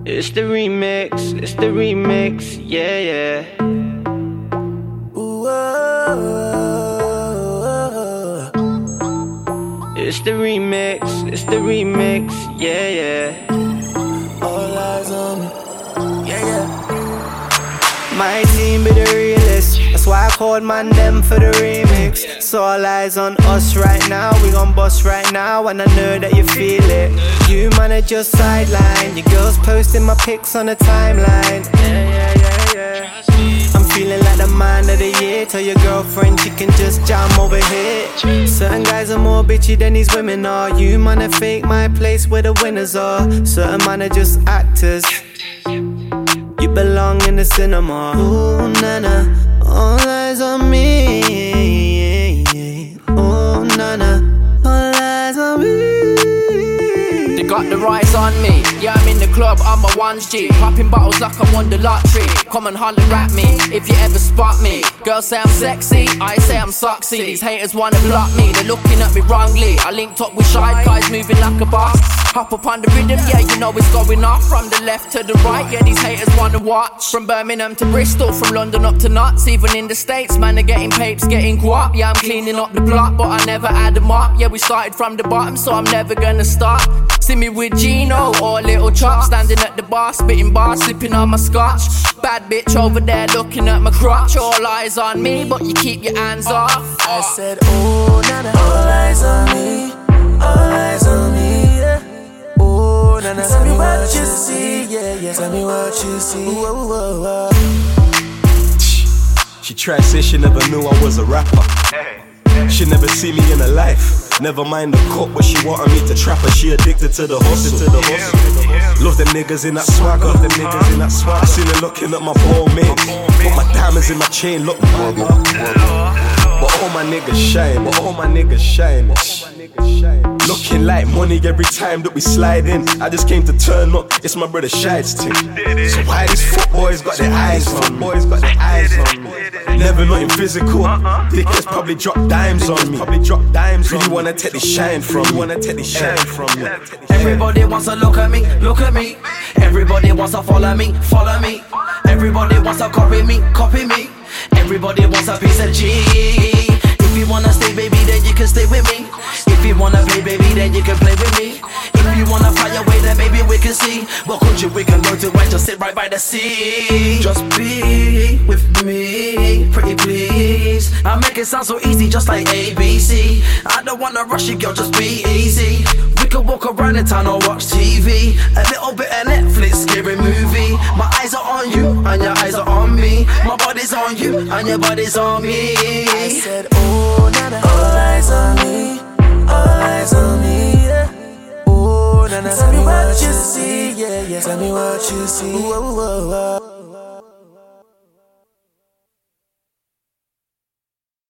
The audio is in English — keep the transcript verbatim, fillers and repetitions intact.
It's the remix, it's the remix, yeah, yeah. Ooh, oh, oh, oh. It's the remix, it's the remix, yeah, yeah. All eyes on me, yeah, yeah. My team be the realest, that's why I called man them for the remix. So all eyes on us right now, we gon' bust right now, and I know that you feel it. You man are just sideline, your girls posting my pics on the timeline. Yeah, yeah, yeah, yeah. I'm feeling like the man of the year. Tell your girlfriend she can just jam over here. Certain guys are more bitchy than these women are. You man are fake, my place where the winners are. Certain man are just actors. You belong in the cinema. Ooh, nana, all eyes on me. Ooh, nana, all eyes on me. They got the rise on me. Yeah, I'm in the club, I'm a one G. Popping bottles like I won the lottery. Come and holler at me if you ever spot me. Girls say I'm sexy, I say I'm sexy. These haters wanna block me, they're looking at me wrongly. I linked up with shy guys moving like a boss. Hop up on the rhythm, yeah, you know it's going off. From the left to the right, yeah, these haters wanna watch. From Birmingham to Bristol, from London up to Knots. Even in the States, man, they're getting papes, getting guap. Yeah, I'm cleaning up the block, but I never had them up. Yeah, we started from the bottom, so I'm never gonna stop. See me with Gino or Little Chop, standing at the bar, spitting bars, sipping on my scotch. Bad bitch over there looking at my crotch. All eyes on me, but you keep your hands off. I said, oh, nana, all eyes on me, all eyes on me, yeah. Oh, nana, tell me what you see, yeah, yeah. Tell me what you see. Whoa, whoa, whoa. She transitioned, never knew I was a rapper. She never see me in her life. Never mind the court, but she wanted me to trap her. She addicted to the hustle, to the hustle. Love them niggas in that swagger, love them niggas in that swagger. I seen her looking at my ball mate. Put my diamonds in my chain, look. But all my niggas shine, but all my niggas shine. Looking like money every time that we slide in. I just came to turn up, it's my brother Shide's team. So why these foot boys got their eyes on me? Boys got their eyes on me. Never nothing physical. Dickheads probably drop dimes on me. Probably drop dimes. Really wanna take the shine from me. Wanna take the shine from me. Everybody wants to look at me, look at me. Everybody wants to follow me, follow me. Everybody wants to copy me, copy me. Everybody wants a piece of G. If you wanna stay, baby, then you can stay with me. If you wanna play, baby, then you can play with me. If you wanna fly away, then maybe we can see. What country we can go to and just sit right by the sea. Just be with me, pretty please. I make it sound so easy, just like A B C. I don't wanna rush you, girl, just be easy. We can walk around the town or watch T V. A little bit of Netflix, scary movie. My eyes are on you, and your eyes are on me. My body's on you, and your body's on me. I said, oh, nana, all eyes on me, all eyes on me, yeah. Oh, nana, tell me what you see, yeah, yeah. Tell me what you see. Whoa, whoa, whoa.